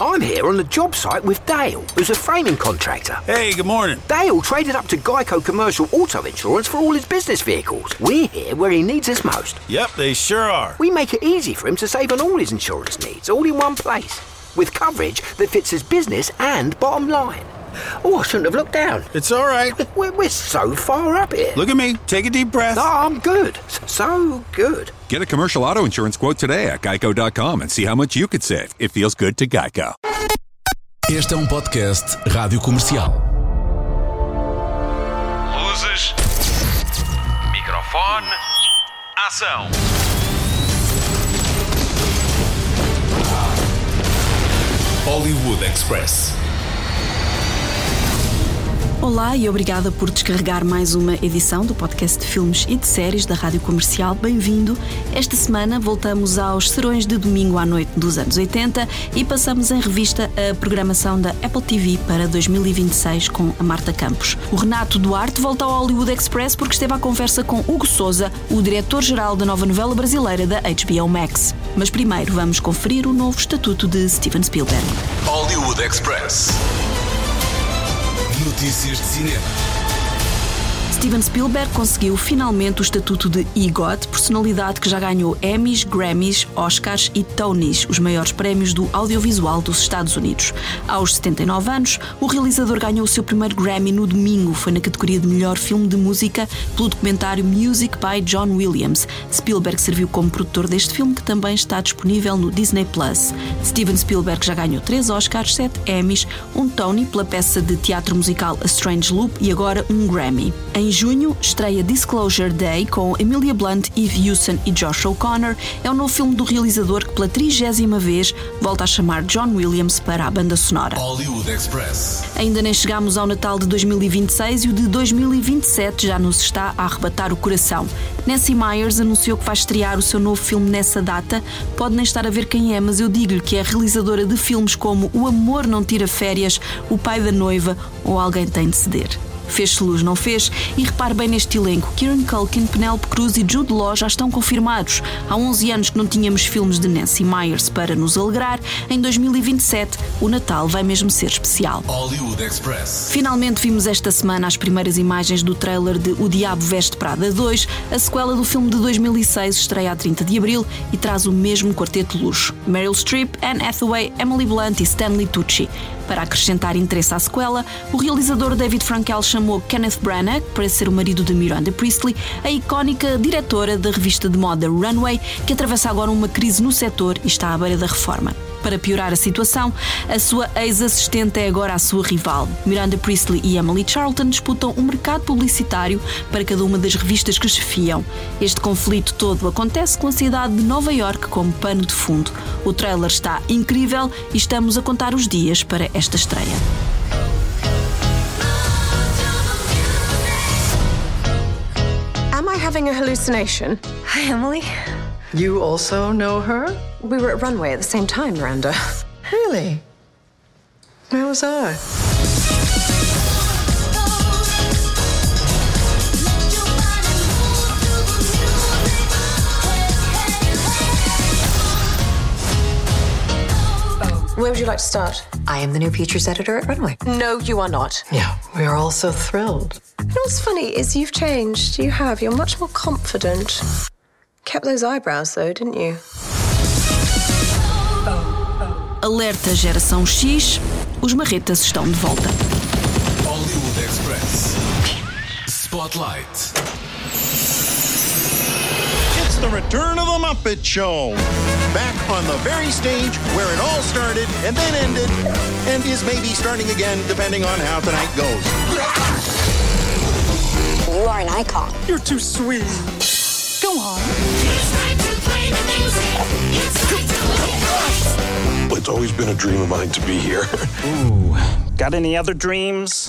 I'm here on the job site with Dale, who's a framing contractor. Hey, good morning. Dale traded up to Geico Commercial Auto Insurance for all his business vehicles. We're here where he needs us most. Yep, they sure are. We make it easy for him to save on all his insurance needs, all in one place, with coverage that fits his business and bottom line. Oh, I shouldn't have looked down. It's all right. We're so far up here. Look at me. Take a deep breath. No, I'm good. So good. Get a commercial auto insurance quote today at geico.com and see how much you could save. It feels good to Geico. Este é podcast Rádio Comercial. Luzes. Microfone. Ação. Hollywood Express. Olá e obrigada por descarregar mais uma edição do podcast de filmes e de séries da Rádio Comercial. Bem-vindo. Esta semana voltamos aos serões de domingo à noite dos anos 80 e passamos em revista a programação da Apple TV para 2026 com a Marta Campos. O Renato Duarte volta ao Hollywood Express porque esteve à conversa com Hugo Souza, o diretor-geral da nova novela brasileira da HBO Max. Mas primeiro vamos conferir o novo estatuto de Steven Spielberg. Hollywood Express. Notícias de cinema. Steven Spielberg conseguiu finalmente o estatuto de EGOT, personalidade que já ganhou Emmys, Grammys, Oscars e Tonys, os maiores prémios do audiovisual dos Estados Unidos. Aos 79 anos, o realizador ganhou o seu primeiro Grammy no domingo. Foi na categoria de melhor filme de música pelo documentário Music by John Williams. Spielberg serviu como produtor deste filme, que também está disponível no Disney+. Steven Spielberg já ganhou 3 Oscars, 7 Emmys, um Tony pela peça de teatro musical A Strange Loop e agora um Grammy. Em junho, estreia Disclosure Day com Emilia Blunt, Eve Hewson e Josh O'Connor. É o novo filme do realizador que pela 30ª vez volta a chamar John Williams para a banda sonora. Hollywood Express. Ainda nem chegámos ao Natal de 2026 e o de 2027 já nos está a arrebatar o coração. Nancy Meyers anunciou que vai estrear o seu novo filme nessa data. Pode nem estar a ver quem é, mas eu digo-lhe que é realizadora de filmes como O Amor Não Tira Férias, O Pai da Noiva ou Alguém Tem de Ceder. Fez-se luz, não fez? E repare bem neste elenco. Kieran Culkin, Penélope Cruz e Jude Law já estão confirmados. Há 11 anos que não tínhamos filmes de Nancy Meyers para nos alegrar. Em 2027, o Natal vai mesmo ser especial. Hollywood Express. Finalmente vimos esta semana as primeiras imagens do trailer de O Diabo Veste Prada 2. A sequela do filme de 2006 estreia a 30 de abril e traz o mesmo quarteto de luxo. Meryl Streep, Anne Hathaway, Emily Blunt e Stanley Tucci. Para acrescentar interesse à sequela, o realizador David Frankel chamou Kenneth Branagh para ser o marido de Miranda Priestly, a icónica diretora da revista de moda Runway, que atravessa agora uma crise no setor e está à beira da reforma. Para piorar a situação, a sua ex-assistente é agora a sua rival. Miranda Priestly e Emily Charlton disputam um mercado publicitário para cada uma das revistas que chefiam. Este conflito todo acontece com a cidade de Nova York como pano de fundo. O trailer está incrível e estamos a contar os dias para esta estreia. Am I having a hallucination? Hi, Emily. You also know her? We were at Runway at the same time, Miranda. Really? Where was I? Where would you like to start? I am the new features editor at Runway. No, you are not. Yeah. We are all so thrilled. You know what's funny is you've changed. You have. You're much more confident. Kept those eyebrows, though, didn't you? Alerta Geração X, os marretas estão de volta. Hollywood Express. Spotlight. It's the return of the Muppet Show. Back on the very stage where it all started and then ended and is maybe starting again depending on how tonight goes. You are an icon. You're too sweet. Go on. It's time to play the music. It's time to play the lights. It's always been a dream of mine to be here. Ooh, got any other dreams?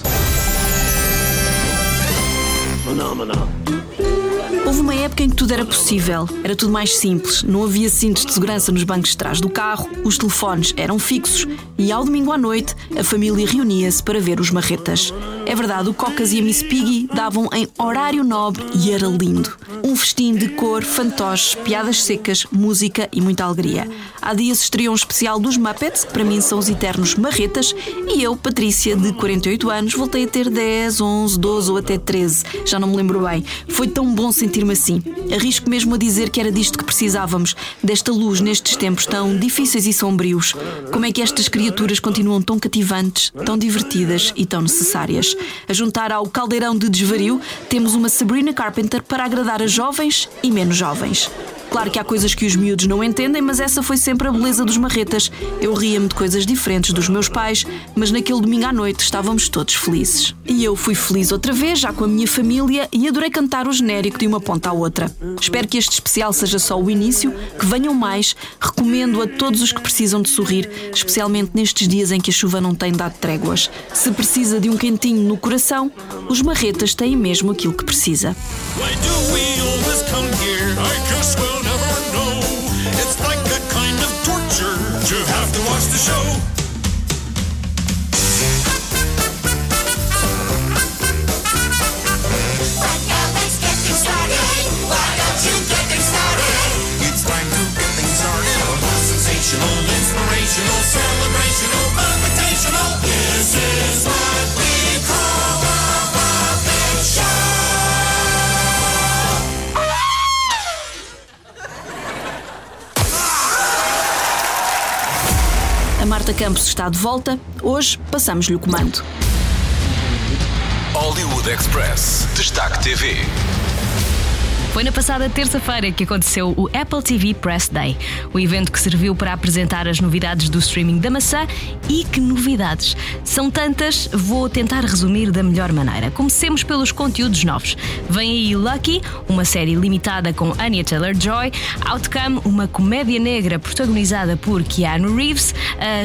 Phenomena. Houve uma época em que tudo era possível, era tudo mais simples, não havia cintos de segurança nos bancos de trás do carro, os telefones eram fixos e ao domingo à noite a família reunia-se para ver os marretas. É verdade, o Cocas e a Miss Piggy davam em horário nobre e era lindo. Um festim de cor, fantoches, piadas secas, música e muita alegria. Há dias estreou um especial dos Muppets, que para mim são os eternos marretas, e eu, Patrícia, de 48 anos, voltei a ter 10, 11, 12 ou até 13. Já não me lembro bem. Foi tão bom sentir-me assim. Arrisco mesmo a dizer que era disto que precisávamos, desta luz nestes tempos tão difíceis e sombrios. Como é que estas criaturas continuam tão cativantes, tão divertidas e tão necessárias? A juntar ao caldeirão de desvario, temos uma Sabrina Carpenter para agradar a jovens e menos jovens. Claro que há coisas que os miúdos não entendem, mas essa foi sempre a beleza dos marretas. Eu ria-me de coisas diferentes dos meus pais, mas naquele domingo à noite estávamos todos felizes. E eu fui feliz outra vez, já com a minha família, e adorei cantar o genérico de uma ponta à outra. Espero que este especial seja só o início, que venham mais. Recomendo a todos os que precisam de sorrir, especialmente nestes dias em que a chuva não tem dado tréguas. Se precisa de um quentinho no coração, os marretas têm mesmo aquilo que precisa. Why do we always come here? I guess we'll never know. It's like a kind of torture to have to watch the show. But now let's get things started. Why don't you get things started? It's time to get things started. Sensational, inspirational, celebrational, motivational. This is what we call a Muppet Show. A Marta Campos está de volta. Hoje passamos-lhe o comando. Hollywood Express. Destaque TV. Foi na passada terça-feira que aconteceu o Apple TV Press Day, o evento que serviu para apresentar as novidades do streaming da maçã. E que novidades! São tantas, vou tentar resumir da melhor maneira. Comecemos pelos conteúdos novos. Vem aí Lucky, uma série limitada com Anya Taylor-Joy, Outcome, uma comédia negra protagonizada por Keanu Reeves.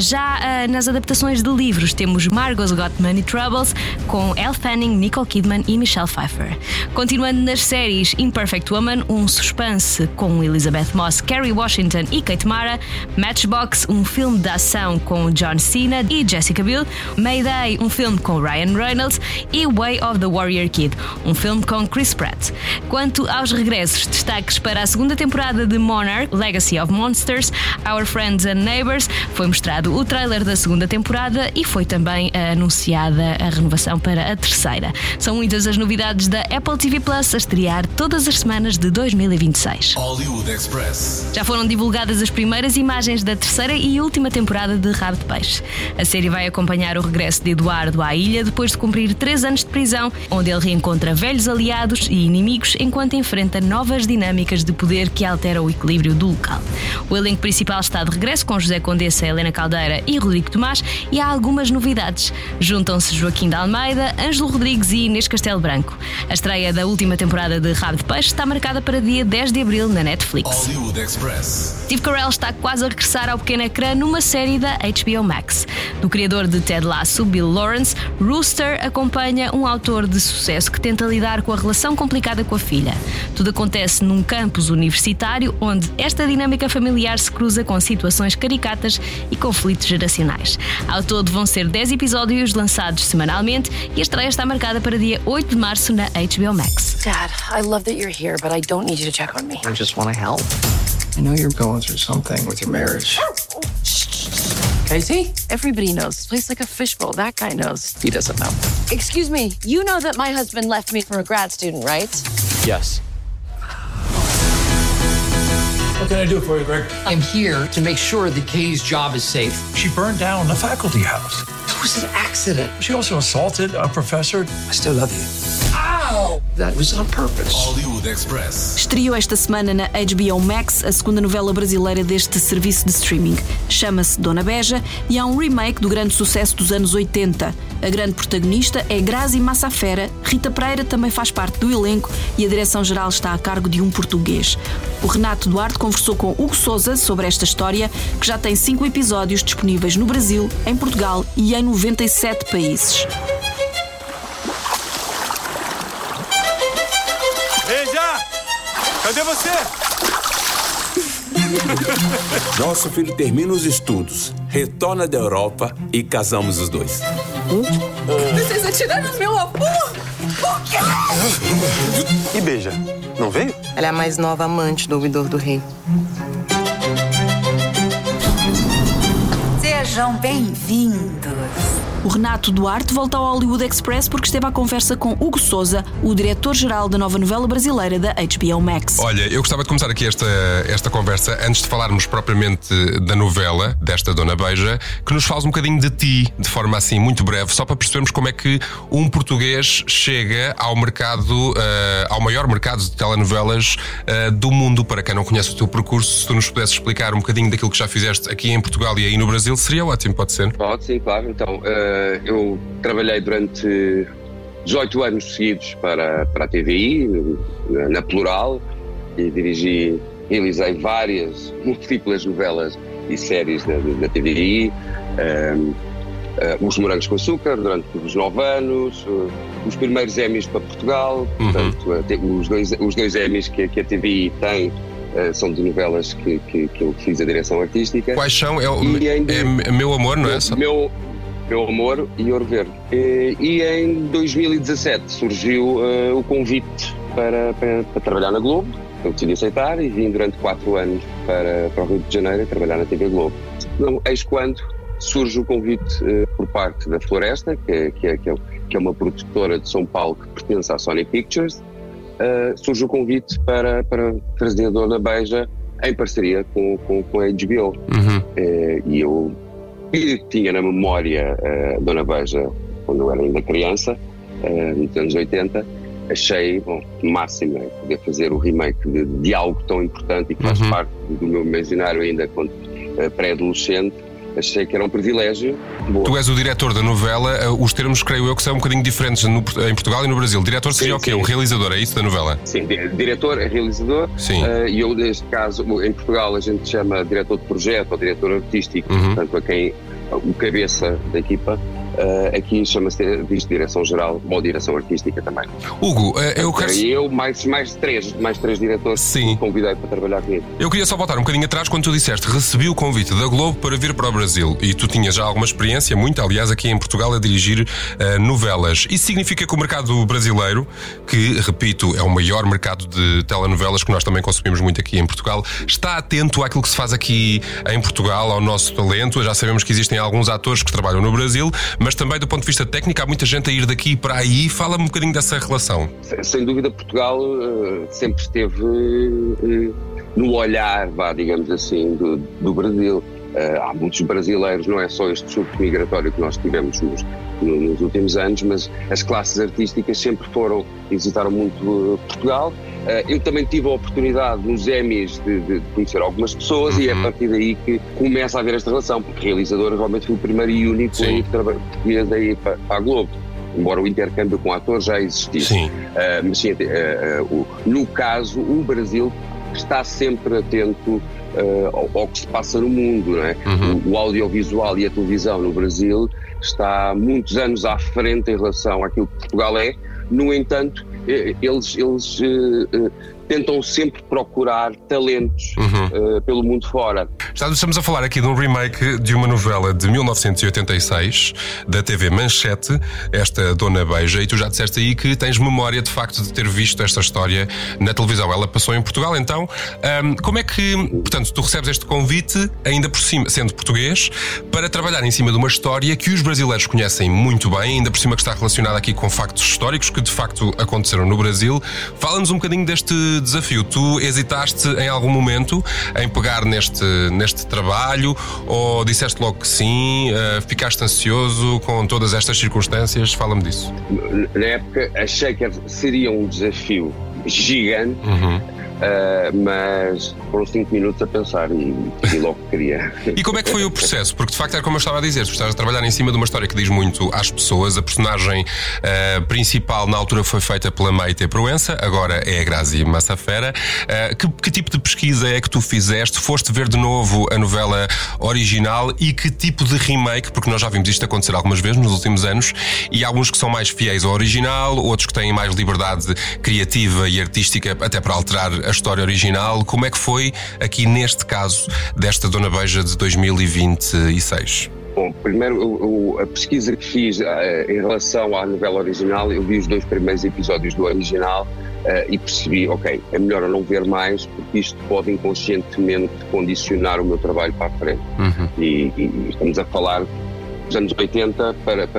Já nas adaptações de livros temos Margot's Got Money Troubles, com Elle Fanning, Nicole Kidman e Michelle Pfeiffer. Continuando nas séries, Imperfect Woman, um suspense com Elizabeth Moss, Kerry Washington e Kate Mara, Matchbox, um filme de ação com John Cena e Jessica Biel, Mayday, um filme com Ryan Reynolds e Way of the Warrior Kid, um filme com Chris Pratt. Quanto aos regressos, destaques para a segunda temporada de Monarch, Legacy of Monsters, Our Friends and Neighbors, foi mostrado o trailer da segunda temporada e foi também anunciada a renovação para a terceira. São muitas as novidades da Apple TV Plus a estrear todas as semanas de 2026. Hollywood Express. Já foram divulgadas as primeiras imagens da terceira e última temporada de Rabo de Peixe. A série vai acompanhar o regresso de Eduardo à ilha depois de cumprir 3 anos de prisão, onde ele reencontra velhos aliados e inimigos enquanto enfrenta novas dinâmicas de poder que alteram o equilíbrio do local. O elenco principal está de regresso com José Condessa, Helena Caldeira e Rodrigo Tomás, e há algumas novidades. Juntam-se Joaquim de Almeida, Ângelo Rodrigues e Inês Castelo Branco. A estreia da última temporada de Rabo de Peixe está marcada para dia 10 de abril na Netflix. Hollywood Express. Steve Carell está quase a regressar ao pequeno ecrã numa série da HBO Max. Do criador de Ted Lasso, Bill Lawrence, Rooster acompanha um autor de sucesso que tenta lidar com a relação complicada com a filha. Tudo acontece num campus universitário onde esta dinâmica familiar se cruza com situações caricatas e conflitos geracionais. Ao todo vão ser 10 episódios lançados semanalmente e a estreia está marcada para dia 8 de março na HBO Max. Dad, I love that you're here, but I don't need you to check on me. I just want to help. I know you're going through something with your marriage. Casey? Everybody knows. This place like a fishbowl. That guy knows. He doesn't know. Excuse me, you know that my husband left me for a grad student, right? Yes. What can I do for you, Greg? I'm here to make sure that Katie's job is safe. She burned down the faculty house. It was an accident. She also assaulted a professor. I still love you. Ow! That was on purpose. Hollywood Express. Estreou esta semana na HBO Max a segunda novela brasileira deste serviço de streaming. Chama-se Dona Beja e há um remake do grande sucesso dos anos 80. A grande protagonista é Grazi Massafera. Rita Pereira também faz parte do elenco e a direção-geral está a cargo de um português. O Renato Duarte conversou com Hugo Sousa sobre esta história, que já tem 5 episódios disponíveis no Brasil, em Portugal e em 97 países. Beija! Cadê você? Nosso filho termina os estudos, retorna da Europa e casamos os dois. Vocês atiraram no meu avô? Por quê? E Beija, não veio? Ela é a mais nova amante do ouvidor do rei. Sejam bem-vindos. O Renato Duarte volta ao Hollywood Express porque esteve à conversa com Hugo Sousa, o diretor-geral da nova novela brasileira da HBO Max. Olha, eu gostava de começar aqui esta conversa, antes de falarmos propriamente da novela, desta Dona Beija, que nos fales um bocadinho de ti, de forma assim muito breve, só para percebermos como é que um português chega ao mercado, ao maior mercado de telenovelas do mundo. Para quem não conhece o teu percurso, se tu nos pudesses explicar um bocadinho daquilo que já fizeste aqui em Portugal e aí no Brasil, seria ótimo, pode ser? Pode, sim, claro. Então, eu trabalhei durante 18 anos seguidos para a TVI, na Plural, e realizei várias, múltiplas novelas e séries da TVI, Os Morangos com Açúcar, durante os 9 anos, os primeiros Emmys para Portugal, portanto, os dois Emmys que a TVI tem são de novelas que eu fiz a direção artística. Quais são? É Meu Amor, não é? Meu Amor e Ouro Verde. E em 2017 surgiu o convite para trabalhar na Globo. Eu decidi aceitar e vim durante 4 anos para o Rio de Janeiro a trabalhar na TV Globo. Não, eis quando surge o convite por parte da Floresta, que é uma produtora de São Paulo que pertence à Sony Pictures. Surge o convite para trazer a Dona Beija em parceria com a HBO. E eu tinha na memória a Dona Beija quando eu era ainda criança, nos anos 80, achei máximo poder fazer o remake de algo tão importante e que faz parte do meu imaginário ainda quando pré-adolescente. Achei que era um privilégio. Tu és o diretor da novela, os termos creio eu que são um bocadinho diferentes em Portugal e no Brasil. Diretor seria o quê? O realizador, é isso da novela? Sim, diretor é realizador. Sim. E eu neste caso, em Portugal a gente chama diretor de projeto ou diretor artístico, portanto a quem o cabeça da equipa. Aqui chama-se direção-geral ou direção artística também. Hugo, eu quero... E eu mais três diretores que convidei para trabalhar comigo. Eu queria só voltar um bocadinho atrás quando tu disseste recebi o convite da Globo para vir para o Brasil e tu tinhas já alguma experiência, muito aliás aqui em Portugal, a dirigir novelas. Isso significa que o mercado brasileiro, que repito é o maior mercado de telenovelas que nós também consumimos muito aqui em Portugal, está atento àquilo que se faz aqui em Portugal, ao nosso talento. Já sabemos que existem alguns atores que trabalham no Brasil, mas também do ponto de vista técnico há muita gente a ir daqui para aí. Fala-me um bocadinho dessa relação. Sem dúvida Portugal sempre esteve no olhar, digamos assim, do Brasil. Há muitos brasileiros, não é só este surto migratório que nós tivemos nos últimos anos, mas as classes artísticas sempre visitaram muito Portugal. Eu também tive a oportunidade nos Emmys de conhecer algumas pessoas e é a partir daí que começa a haver esta relação, porque realizador realmente foi o primeiro e único português aí para a Globo, embora o intercâmbio com atores já existisse. Mas sim, no caso, o Brasil está sempre atento ao que se passa no mundo, não é? O audiovisual e a televisão no Brasil está muitos anos à frente em relação àquilo que Portugal é. No entanto, eles tentam sempre procurar talentos pelo mundo fora. Estamos a falar aqui de um remake de uma novela de 1986 da TV Manchete, esta Dona Beija, e tu já disseste aí que tens memória de facto de ter visto esta história na televisão. Ela passou em Portugal, então como é que, portanto, tu recebes este convite, ainda por cima, sendo português, para trabalhar em cima de uma história que os brasileiros conhecem muito bem, ainda por cima que está relacionada aqui com factos históricos que de facto aconteceram no Brasil. Fala-nos um bocadinho deste desafio. Tu hesitaste em algum momento em pegar neste trabalho ou disseste logo que sim? Ficaste ansioso com todas estas circunstâncias? Fala-me disso. Na época achei que seria um desafio gigante, mas foram 5 minutos a pensar e logo queria. E como é que foi o processo? Porque de facto era como eu estava a dizer, tu estás a trabalhar em cima de uma história que diz muito às pessoas. A personagem principal na altura foi feita pela Maite Proença, agora é a Grazi Massafera. Que tipo de pesquisa é que tu fizeste? Foste ver de novo a novela original e que tipo de remake? Porque nós já vimos isto acontecer algumas vezes nos últimos anos e há alguns que são mais fiéis ao original, outros que têm mais liberdade criativa e artística até para alterar a história original. Como é que foi aqui neste caso desta Dona Beija de 2026? Bom, primeiro a pesquisa que fiz em relação à novela original, eu vi os 2 primeiros episódios do original e percebi, ok, é melhor eu não ver mais, porque isto pode inconscientemente condicionar o meu trabalho para a frente. E estamos a falar dos anos 80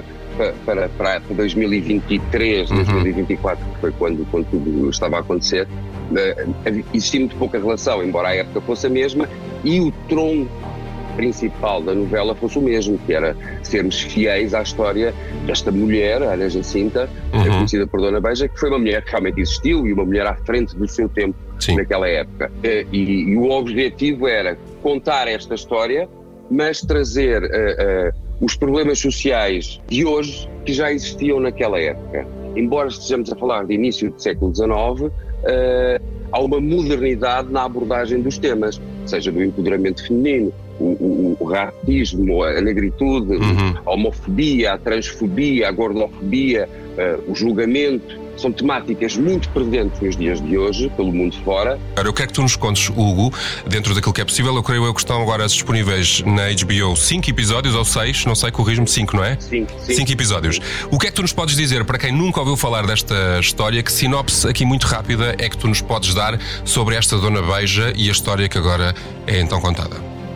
para 2023, 2024, que foi quando tudo estava a acontecer. Existia muito pouca relação, embora a época fosse a mesma, e o tronco principal da novela fosse o mesmo, que era sermos fiéis à história desta mulher, a Ana Jacinta, conhecida por Dona Beija, que foi uma mulher que realmente existiu e uma mulher à frente do seu tempo naquela época. E o objetivo era contar esta história, mas trazer os problemas sociais de hoje que já existiam naquela época. Embora estejamos a falar de início do século XIX, há uma modernidade na abordagem dos temas, seja do empoderamento feminino, o racismo, a negritude, a homofobia, a transfobia, a gordofobia, o julgamento. São temáticas muito presentes nos dias de hoje, pelo mundo fora. Agora, eu quero que tu nos contes, Hugo, dentro daquilo que é possível. Eu creio que estão agora disponíveis na HBO 5 episódios ou 6, não sei, corrijo-me, 5, não é? 5 episódios. O que é que tu nos podes dizer, para quem nunca ouviu falar desta história, que sinopse aqui muito rápida é que tu nos podes dar sobre esta Dona Beija e a história que agora é então contada?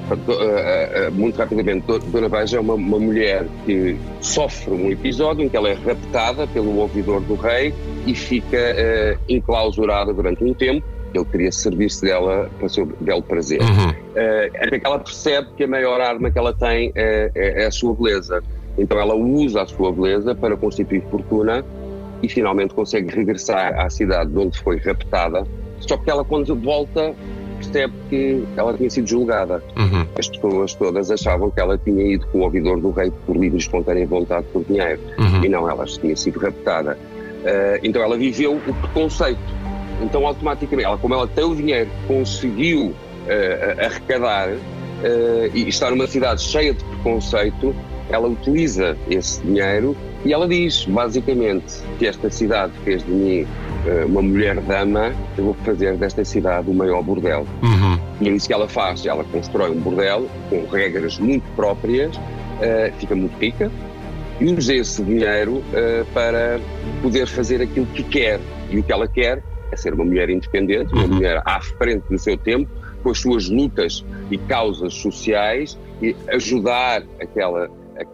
Muito rapidamente, Dona Beija é uma mulher que sofre um episódio em que ela é raptada pelo ouvidor do rei e fica enclausurada durante um tempo. Ele queria servir-se dela para o seu belo prazer. Até que ela percebe que a maior arma que ela tem é a sua beleza. Então ela usa a sua beleza para constituir fortuna e finalmente consegue regressar à cidade de onde foi raptada. Só que ela, quando volta, percebe que ela tinha sido julgada. As pessoas todas achavam que ela tinha ido com o ouvidor do rei por livre e espontânea vontade por dinheiro. E não, ela tinha sido raptada. Então ela viveu o preconceito. Então automaticamente, como ela tem o dinheiro, conseguiu arrecadar e está numa cidade cheia de preconceito, ela utiliza esse dinheiro e ela diz, basicamente, que esta cidade fez de mim uma mulher-dama, eu vou fazer desta cidade o maior bordel. E é isso que ela faz. Ela constrói um bordel com regras muito próprias, fica muito rica e usa esse dinheiro para poder fazer aquilo que quer. E o que ela quer é ser uma mulher independente, uma mulher à frente do seu tempo, com as suas lutas e causas sociais e ajudar aquela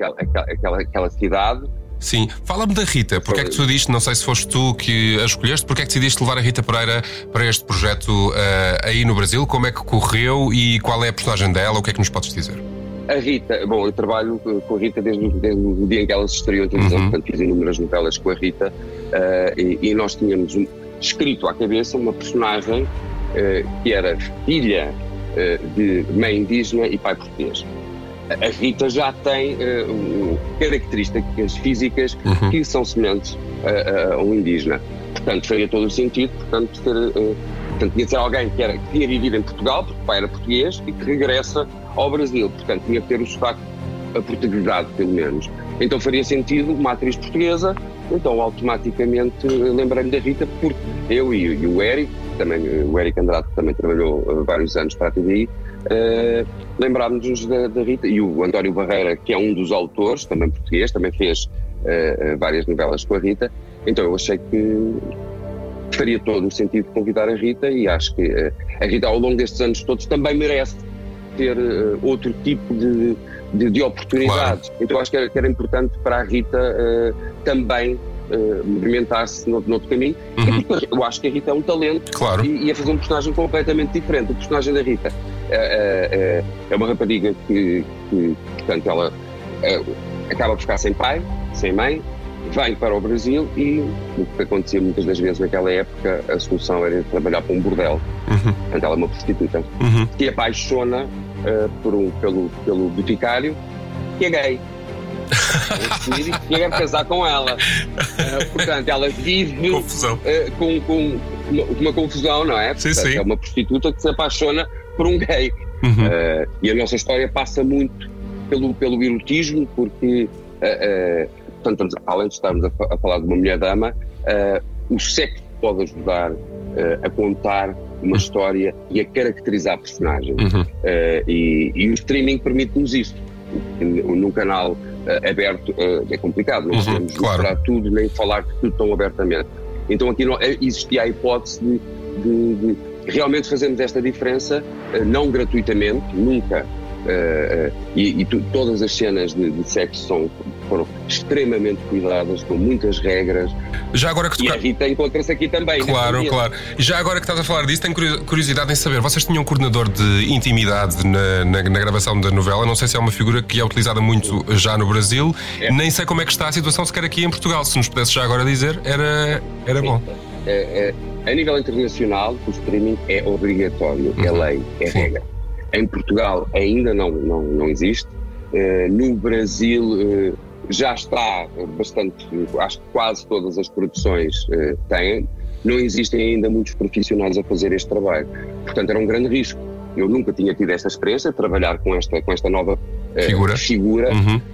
cidade. Sim, fala-me da Rita, porque é que tu diste, não sei se foste tu que a escolheste, porque é que decidiste levar a Rita Pereira para este projeto aí no Brasil, como é que correu e qual é a personagem dela, o que é que nos podes dizer? A Rita, bom, eu trabalho com a Rita desde o dia em que ela se estreou em televisão, portanto fiz inúmeras novelas com a Rita e nós tínhamos escrito à cabeça uma personagem que era filha de mãe indígena e pai português. A Rita já tem características físicas que são semelhantes a um indígena. Portanto, faria todo o sentido, portanto, tinha de ser alguém que tinha vivido em Portugal, porque o pai era português, e que regressa ao Brasil. Portanto, tinha que ter o sotaque portuguesado, pelo menos. Então faria sentido uma atriz portuguesa, então automaticamente lembrei-me da Rita, porque eu e o Eric, também, o Eric Andrade, que também trabalhou vários anos para a TVI, lembrámos-nos da Rita, e o António Barreira, que é um dos autores, também português, também fez várias novelas com a Rita. Então eu achei que faria todo o sentido de convidar a Rita, e acho que a Rita ao longo destes anos todos também merece ter outro tipo de oportunidades. Claro. Então acho que era importante para a Rita também movimentar-se noutro caminho. Eu acho que a Rita é um talento, claro, e ia fazer um personagem completamente diferente. O personagem da Rita é uma rapariga que portanto, ela acaba por ficar sem pai, sem mãe, vem para o Brasil, e o que acontecia muitas das vezes naquela época, a solução era trabalhar para um bordel. Portanto, ela é uma prostituta que apaixona pelo boticário, que é gay. E quer casar com ela. Portanto, ela vive com uma confusão, não é? Portanto, sim. É uma prostituta que se apaixona por um gay. E a nossa história passa muito pelo erotismo, porque portanto, além de estarmos a falar de uma mulher-dama, o sexo pode ajudar a contar uma história e a caracterizar a personagem. E o streaming permite-nos isso. num canal aberto é complicado, não podemos mostrar tudo nem falar de tudo tão abertamente. Então aqui existia a hipótese de realmente fazermos esta diferença, não gratuitamente, nunca. Todas as cenas de sexo foram extremamente cuidadas, com muitas regras. Já agora que e a Rita encontra-se aqui também. Claro. E já agora que estás a falar disso, tenho curiosidade em saber, vocês tinham um coordenador de intimidade na gravação da novela, não sei se é uma figura que é utilizada muito já no Brasil, nem sei como é que está a situação sequer aqui em Portugal, se nos pudesse já agora dizer, era bom. A nível internacional, o streaming é obrigatório, é lei, é regra. Em Portugal ainda não existe. No Brasil já está bastante, acho que quase todas as produções têm. Não existem ainda muitos profissionais a fazer este trabalho. Portanto, era um grande risco. Eu nunca tinha tido esta experiência de trabalhar com esta nova figura.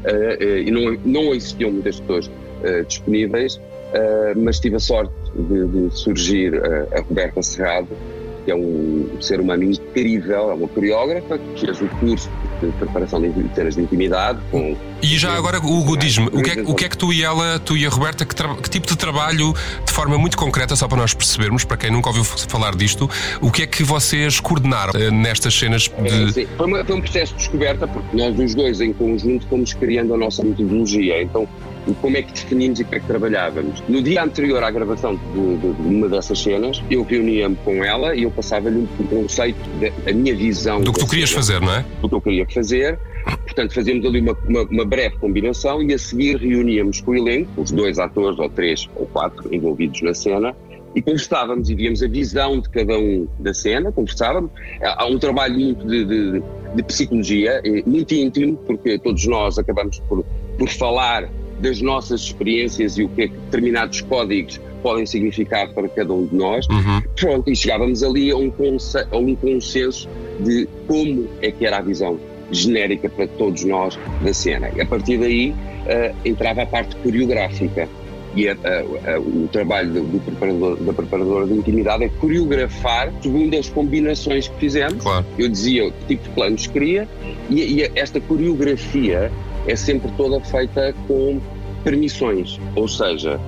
E não existiam muitas pessoas disponíveis, mas tive a sorte de surgir a Roberta Serrado, que é um ser humano incrível, é uma coreógrafa que fez o curso de preparação de cenas de intimidade. E já agora, Hugo, diz-me, o que é que tu e a Roberta, que tipo de trabalho, de forma muito concreta, só para nós percebermos, para quem nunca ouviu falar disto, o que é que vocês coordenaram nestas cenas de... Sim, foi um processo de descoberta, porque nós os dois em conjunto fomos criando a nossa metodologia, então como é que definimos e como é que trabalhávamos. No dia anterior à gravação de uma dessas cenas, eu reunia-me com ela e eu passava-lhe um conceito, a minha visão... Do que tu querias fazer, não é? Do que eu queria fazer. Portanto, fazíamos ali uma breve combinação e a seguir reuníamos com o elenco, os 2 atores, ou 3 ou 4 envolvidos na cena, e conversávamos e víamos a visão de cada um da cena, conversávamos. Há um trabalho muito de psicologia, muito íntimo, porque todos nós acabamos por falar das nossas experiências e o que é que determinados códigos podem significar para cada um de nós. Pronto, e chegávamos ali a um consenso de como é que era a visão genérica para todos nós da cena. E a partir daí entrava a parte coreográfica e o trabalho da preparadora de intimidade é coreografar segundo as combinações que fizemos. Eu dizia que tipo de planos queria e esta coreografia é sempre toda feita com permissões, ou seja,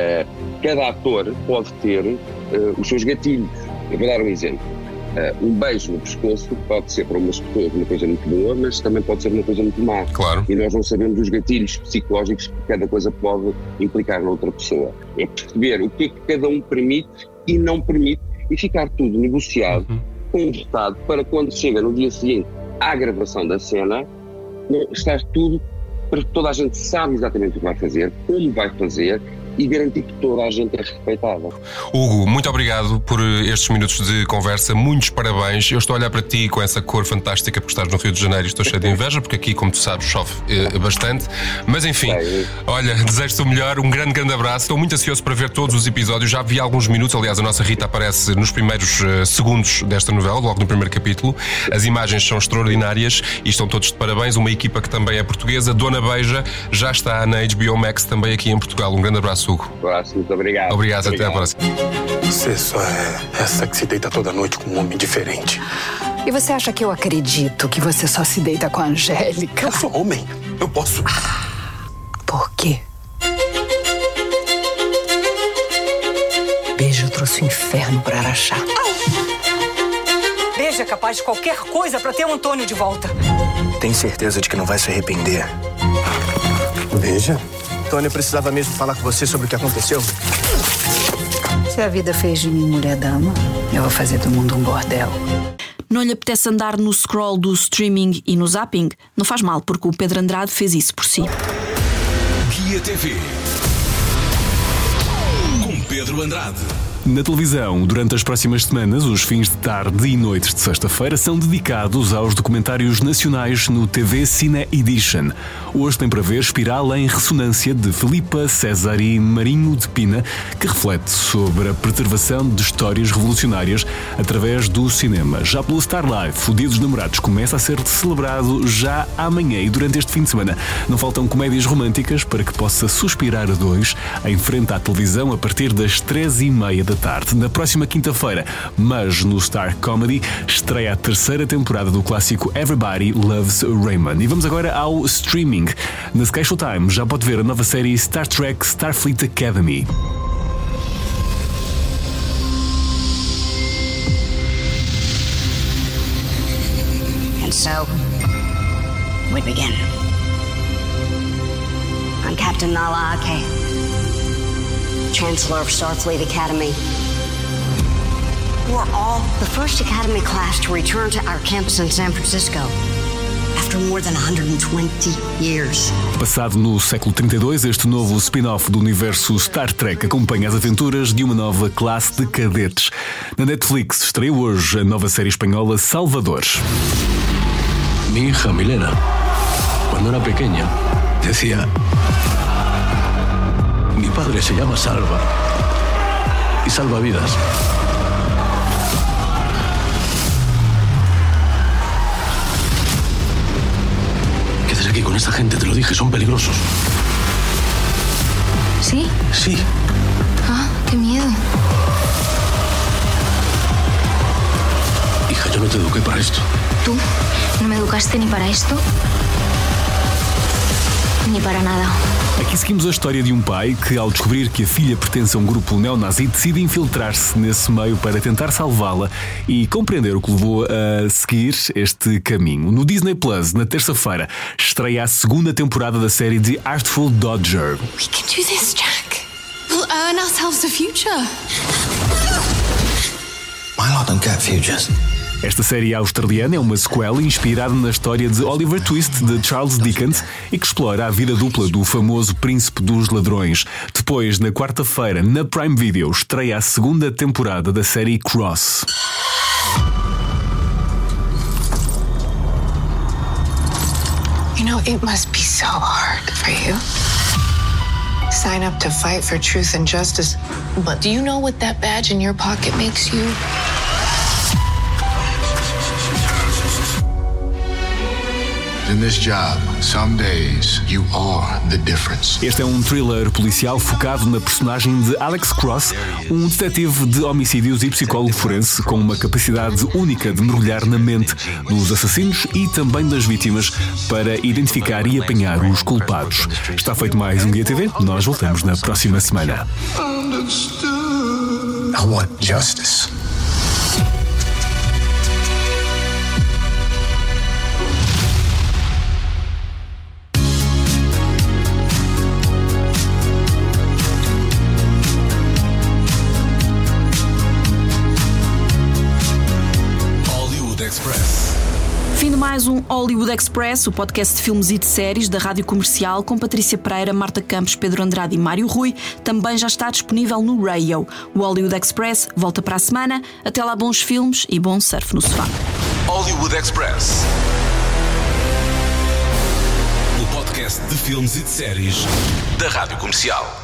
cada ator pode ter os seus gatilhos. Eu vou dar um exemplo. Um beijo no pescoço pode ser para umas pessoas uma coisa muito boa, mas também pode ser uma coisa muito má. E nós não sabemos os gatilhos psicológicos que cada coisa pode implicar na outra pessoa. É perceber o que é que cada um permite e não permite e ficar tudo negociado, conversado, para quando chega no dia seguinte à gravação da cena, está tudo para que toda a gente sabe exatamente o que vai fazer, como vai fazer e garantir que toda a gente é respeitada. Hugo, muito obrigado por estes minutos de conversa, muitos parabéns. Eu estou a olhar para ti com essa cor fantástica porque estás no Rio de Janeiro e estou cheio de inveja, porque aqui, como tu sabes, chove bastante. Mas enfim, olha, desejo-te o melhor, um grande abraço. Estou muito ansioso para ver todos os episódios, já vi alguns minutos, aliás a nossa Rita aparece nos primeiros segundos desta novela, logo no primeiro capítulo. As imagens são extraordinárias e estão todos de parabéns. Uma equipa que também é portuguesa, Dona Beija, já está na HBO Max também aqui em Portugal. Um grande abraço, Hugo. Muito obrigado. Obrigado, até a próxima. Você só é essa que se deita toda noite com um homem diferente. E você acha que eu acredito que você só se deita com a Angélica? Eu sou homem, eu posso. Por quê? Beijo trouxe o inferno pra Araxá. Beijo é capaz de qualquer coisa pra ter o Antônio de volta. Tem certeza de que não vai se arrepender? Veja. Antônio, eu precisava mesmo falar com você sobre o que aconteceu. Se a vida fez de mim mulher-dama, eu vou fazer do mundo um bordel. Não lhe apetece andar no scroll do streaming e no zapping? Não faz mal, porque o Pedro Andrade fez isso por si. Guia TV com Pedro Andrade. Na televisão, durante as próximas semanas, os fins de tarde e noites de sexta-feira são dedicados aos documentários nacionais no TV Cine Edition. Hoje tem para ver Espiral em Ressonância, de Filipa César e Marinho de Pina, que reflete sobre a preservação de histórias revolucionárias através do cinema. Já pelo Star Life, o Dia dos Namorados começa a ser celebrado já amanhã e durante este fim de semana não faltam comédias românticas para que possa suspirar a dois em frente à televisão a partir das 3h30 da tarde. Na próxima quinta-feira, mas no Star Comedy, estreia a terceira temporada do clássico Everybody Loves Raymond. E vamos agora ao streaming. Na Sky Showtime já pode ver a nova série Star Trek Starfleet Academy. And so, we begin. I'm Captain Nala Ake, Chancellor of Starfleet Academy. We're all the first Academy class to return to our campus in San Francisco after more than 120 years. Passado no século 32, este novo spin-off do universo Star Trek acompanha as aventuras de uma nova classe de cadetes. Na Netflix estreia hoje a nova série espanhola Salvador. Mi hija Milena, cuando era pequeña, decía: mi padre se llama Salva y salva vidas. Quédate aquí con esta gente, te lo dije, son peligrosos. ¿Sí? Sí. Ah, qué miedo. Hija, yo no te eduqué para esto. ¿Tú? ¿No me educaste ni para esto? Ni para nada. Aqui seguimos a história de um pai que, ao descobrir que a filha pertence a um grupo neonazi, decide infiltrar-se nesse meio para tentar salvá-la e compreender o que levou a seguir este caminho. No Disney Plus, na terça-feira, estreia a segunda temporada da série The Artful Dodger. We can do this, Jack. We'll earn ourselves a future. Milo don't get futures. Esta série australiana é uma sequela inspirada na história de Oliver Twist, de Charles Dickens, e que explora a vida dupla do famoso príncipe dos ladrões. Depois, na quarta-feira, na Prime Video, estreia a segunda temporada da série Cross. You know, it must be so hard for you. Sign up to fight for truth and justice. But do you know what that badge in your pocket makes you? In this job, some days you are the difference. Este é um thriller policial focado na personagem de Alex Cross, um detetive de homicídios e psicólogo forense com uma capacidade única de mergulhar na mente dos assassinos e também das vítimas para identificar e apanhar os culpados. Está feito mais um Guia TV. Nós voltamos na próxima semana. I want justice. Fim de mais um Hollywood Express, o podcast de filmes e de séries da Rádio Comercial, com Patrícia Pereira, Marta Campos, Pedro Andrade e Mário Rui. Também já está disponível no Radio. O Hollywood Express volta para a semana. Até lá, bons filmes e bom surf no sofá. Hollywood Express, o podcast de filmes e de séries da Rádio Comercial.